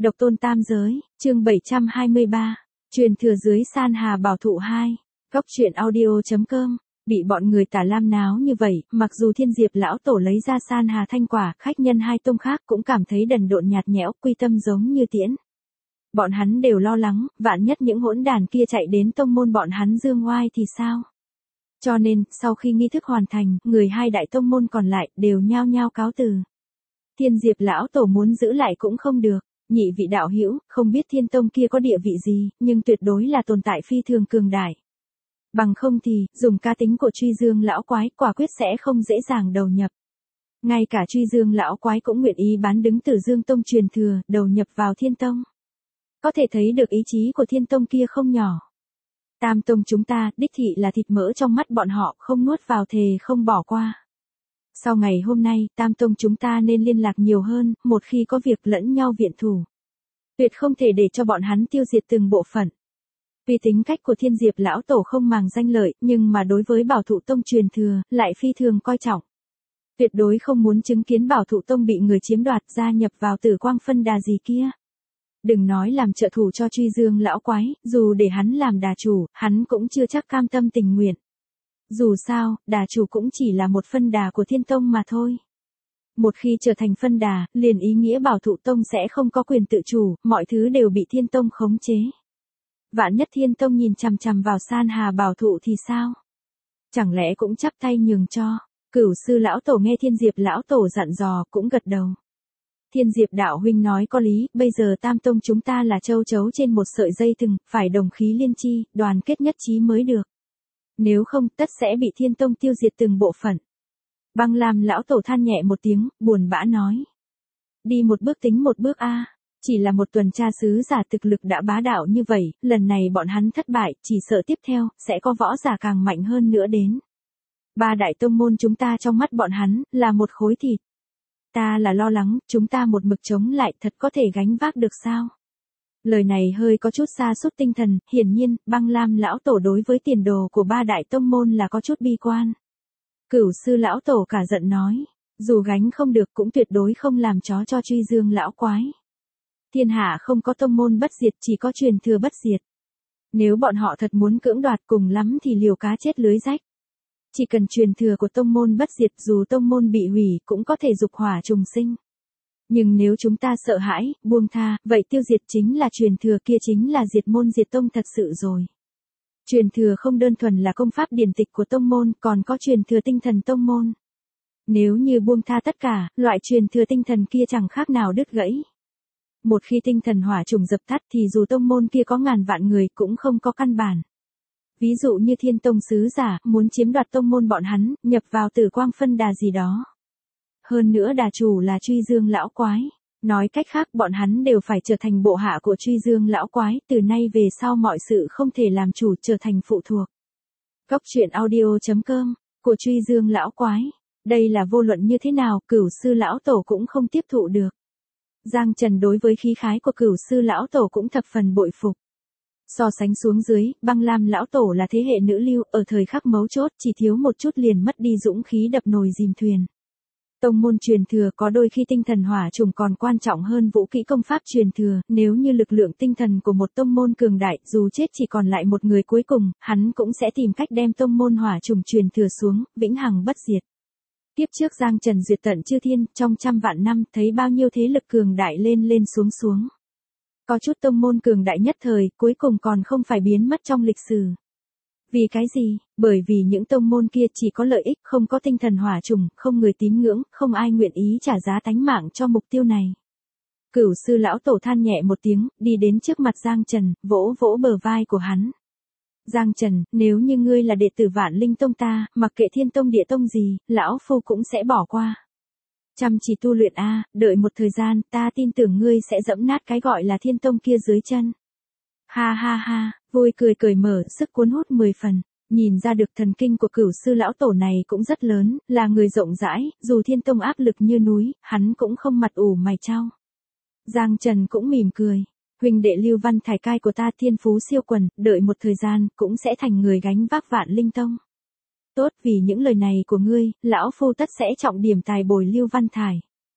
Độc tôn tam giới, chương 723, truyền thừa dưới san hà bảo thụ 2, góc truyện audio.com, bị bọn người Tà Lam náo như vậy, mặc dù Thiên Diệp lão tổ lấy ra san hà thanh quả, khách nhân hai tông khác cũng cảm thấy đần độn nhạt nhẽo, quy tâm giống như tiễn. Bọn hắn đều lo lắng, vạn nhất những hỗn đàn kia chạy đến tông môn bọn hắn dương oai thì sao? Cho nên, sau khi nghi thức hoàn thành, người hai đại tông môn còn lại đều nhao nhao cáo từ. Thiên Diệp lão tổ muốn giữ lại cũng không được. Nhị vị đạo hữu, không biết Thiên Tông kia có địa vị gì, nhưng tuyệt đối là tồn tại phi thường cường đại. Bằng không thì, dùng cá tính của Truy Dương lão quái, quả quyết sẽ không dễ dàng đầu nhập. Ngay cả Truy Dương lão quái cũng nguyện ý bán đứng Tử Dương Tông truyền thừa, đầu nhập vào Thiên Tông. Có thể thấy được ý chí của Thiên Tông kia không nhỏ. Tam Tông chúng ta, đích thị là thịt mỡ trong mắt bọn họ, không nuốt vào thề không bỏ qua. Sau ngày hôm nay, Tam Tông chúng ta nên liên lạc nhiều hơn, một khi có việc lẫn nhau viện thủ. Tuyệt không thể để cho bọn hắn tiêu diệt từng bộ phận. Vì tính cách của Thiên Diệp lão tổ không màng danh lợi, nhưng mà đối với Bảo Thụ Tông truyền thừa, lại phi thường coi trọng. Tuyệt đối không muốn chứng kiến Bảo Thụ Tông bị người chiếm đoạt gia nhập vào Tử Quang phân đà gì kia. Đừng nói làm trợ thủ cho Truy Dương lão quái, dù để hắn làm đà chủ, hắn cũng chưa chắc cam tâm tình nguyện. Dù sao, đà chủ cũng chỉ là một phân đà của Thiên Tông mà thôi. Một khi trở thành phân đà, liền ý nghĩa Bảo Thụ Tông sẽ không có quyền tự chủ, mọi thứ đều bị Thiên Tông khống chế. Vạn nhất Thiên Tông nhìn chằm chằm vào san hà bảo thụ thì sao? Chẳng lẽ cũng chắp tay nhường cho? Cửu sư lão tổ nghe Thiên Diệp lão tổ dặn dò cũng gật đầu. Thiên Diệp đạo huynh nói có lý, bây giờ Tam Tông chúng ta là châu chấu trên một sợi dây thừng, phải đồng khí liên chi, đoàn kết nhất trí mới được. Nếu không, tất sẽ bị Thiên Tông tiêu diệt từng bộ phận. Băng Lam lão tổ than nhẹ một tiếng, buồn bã nói. Đi một bước tính một bước a. Chỉ là một tuần tra sứ giả thực lực đã bá đạo như vậy, lần này bọn hắn thất bại, chỉ sợ tiếp theo, sẽ có võ giả càng mạnh hơn nữa đến. Ba đại tông môn chúng ta trong mắt bọn hắn, là một khối thịt. Ta là lo lắng, chúng ta một mực chống lại thật có thể gánh vác được sao? Lời này hơi có chút sa sút tinh thần, hiển nhiên, Băng Lam lão tổ đối với tiền đồ của ba đại tông môn là có chút bi quan. Cửu sư lão tổ cả giận nói, dù gánh không được cũng tuyệt đối không làm chó cho Truy Dương lão quái. Thiên hạ không có tông môn bất diệt, chỉ có truyền thừa bất diệt. Nếu bọn họ thật muốn cưỡng đoạt cùng lắm thì liều cá chết lưới rách. Chỉ cần truyền thừa của tông môn bất diệt, dù tông môn bị hủy cũng có thể dục hỏa trùng sinh. Nhưng nếu chúng ta sợ hãi, buông tha, vậy tiêu diệt chính là truyền thừa, kia chính là diệt môn diệt tông thật sự rồi. Truyền thừa không đơn thuần là công pháp điển tịch của tông môn, còn có truyền thừa tinh thần tông môn. Nếu như buông tha tất cả, loại truyền thừa tinh thần kia chẳng khác nào đứt gãy. Một khi tinh thần hỏa trùng dập tắt thì dù tông môn kia có ngàn vạn người cũng không có căn bản. Ví dụ như Thiên Tông sứ giả, muốn chiếm đoạt tông môn bọn hắn, nhập vào Tử Quang phân đà gì đó. Hơn nữa đà chủ là Truy Dương lão quái. Nói cách khác bọn hắn đều phải trở thành bộ hạ của Truy Dương lão quái, từ nay về sau mọi sự không thể làm chủ, trở thành phụ thuộc. Góc truyện audio.com, của Truy Dương lão quái. Đây là vô luận như thế nào, Cửu sư lão tổ cũng không tiếp thụ được. Giang Trần đối với khí khái của Cửu sư lão tổ cũng thập phần bội phục. So sánh xuống dưới, Băng Lam lão tổ là thế hệ nữ lưu, ở thời khắc mấu chốt chỉ thiếu một chút liền mất đi dũng khí đập nồi dìm thuyền. Tông môn truyền thừa có đôi khi tinh thần hỏa trùng còn quan trọng hơn vũ kỹ công pháp truyền thừa, nếu như lực lượng tinh thần của một tông môn cường đại, dù chết chỉ còn lại một người cuối cùng, hắn cũng sẽ tìm cách đem tông môn hỏa trùng truyền thừa xuống, vĩnh hằng bất diệt. Tiếp trước Giang Trần duyệt tận chư thiên, trong trăm vạn năm, thấy bao nhiêu thế lực cường đại lên lên xuống xuống. Có chút tông môn cường đại nhất thời, cuối cùng còn không phải biến mất trong lịch sử. Vì cái gì? Bởi vì những tông môn kia chỉ có lợi ích, không có tinh thần hỏa trùng, không người tín ngưỡng, không ai nguyện ý trả giá tánh mạng cho mục tiêu này. Cửu sư lão tổ than nhẹ một tiếng, đi đến trước mặt Giang Trần, vỗ vỗ bờ vai của hắn. Giang Trần, nếu như ngươi là đệ tử Vạn Linh Tông ta, mặc kệ Thiên Tông Địa Tông gì, lão phu cũng sẽ bỏ qua. Chăm chỉ tu luyện a, đợi một thời gian, ta tin tưởng ngươi sẽ dẫm nát cái gọi là Thiên Tông kia dưới chân. Ha ha ha, vui cười cởi mở, sức cuốn hút 10 phần. Nhìn ra được thần kinh của Cửu sư lão tổ này cũng rất lớn, là người rộng rãi, dù Thiên Tông áp lực như núi, hắn cũng không mặt ủ mày chau. Giang Trần cũng mỉm cười. Huynh đệ Lưu Văn Thải Cai của ta thiên phú siêu quần, đợi một thời gian, cũng sẽ thành người gánh vác Vạn Linh Tông. Tốt, vì những lời này của ngươi, lão phu tất sẽ trọng điểm tài bồi Lưu Văn Thải.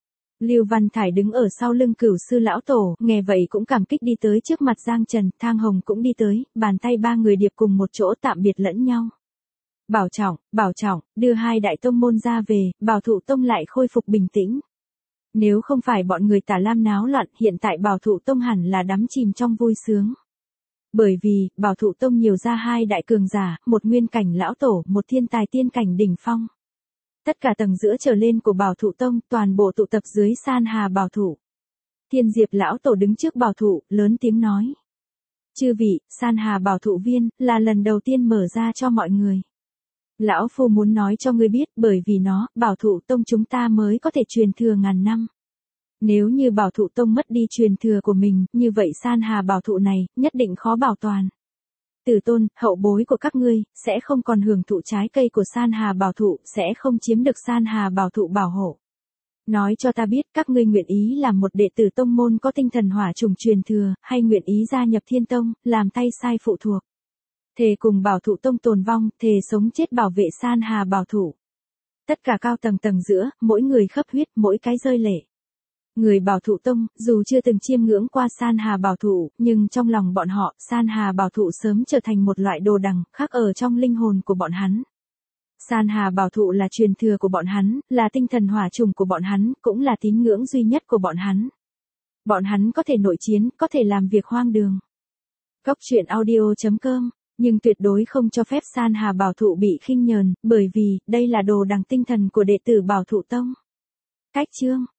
Lưu Văn Thải đứng ở sau lưng Cửu sư lão tổ, nghe vậy cũng cảm kích đi tới trước mặt Giang Trần, Thang Hồng cũng đi tới, bàn tay ba người điệp cùng một chỗ tạm biệt lẫn nhau. Bảo trọng, đưa hai đại tông môn ra về, Bảo Thụ Tông lại khôi phục bình tĩnh. Nếu không phải bọn người Tả Lam náo loạn, hiện tại Bảo Thụ Tông hẳn là đắm chìm trong vui sướng. Bởi vì, Bảo Thụ Tông nhiều ra hai đại cường giả, một nguyên cảnh lão tổ, một thiên tài tiên cảnh đỉnh phong. Tất cả tầng giữa trở lên của Bảo Thụ Tông, toàn bộ tụ tập dưới San Hà Bảo Thụ. Thiên Diệp lão tổ đứng trước Bảo Thụ, lớn tiếng nói. Chư vị, San Hà Bảo Thụ viên, là lần đầu tiên mở ra cho mọi người. Lão Phu muốn nói cho ngươi biết, bởi vì nó, Bảo Thụ Tông chúng ta mới có thể truyền thừa ngàn năm. Nếu như Bảo Thụ Tông mất đi truyền thừa của mình, như vậy San Hà Bảo Thụ này, nhất định khó bảo toàn. Tử tôn, hậu bối của các ngươi, sẽ không còn hưởng thụ trái cây của San Hà Bảo Thụ, sẽ không chiếm được San Hà Bảo Thụ bảo hộ. Nói cho ta biết, các ngươi nguyện ý làm một đệ tử tông môn có tinh thần hỏa trùng truyền thừa, hay nguyện ý gia nhập Thiên Tông, làm tay sai phụ thuộc. Thề cùng Bảo Thụ Tông tồn vong, thề sống chết bảo vệ San Hà Bảo Thụ. Tất cả cao tầng giữa, mỗi người khấp huyết, mỗi cái rơi lệ. Người Bảo Thụ Tông, dù chưa từng chiêm ngưỡng qua San Hà Bảo Thụ, nhưng trong lòng bọn họ, San Hà Bảo Thụ sớm trở thành một loại đồ đằng, khác ở trong linh hồn của bọn hắn. San Hà Bảo Thụ là truyền thừa của bọn hắn, là tinh thần hỏa trùng của bọn hắn, cũng là tín ngưỡng duy nhất của bọn hắn. Bọn hắn có thể nội chiến, có thể làm việc hoang đường. Goctruyện.audio.com, nhưng tuyệt đối không cho phép San Hà Bảo Thụ bị khinh nhờn, bởi vì, đây là đồ đằng tinh thần của đệ tử Bảo Thụ Tông. Cách chương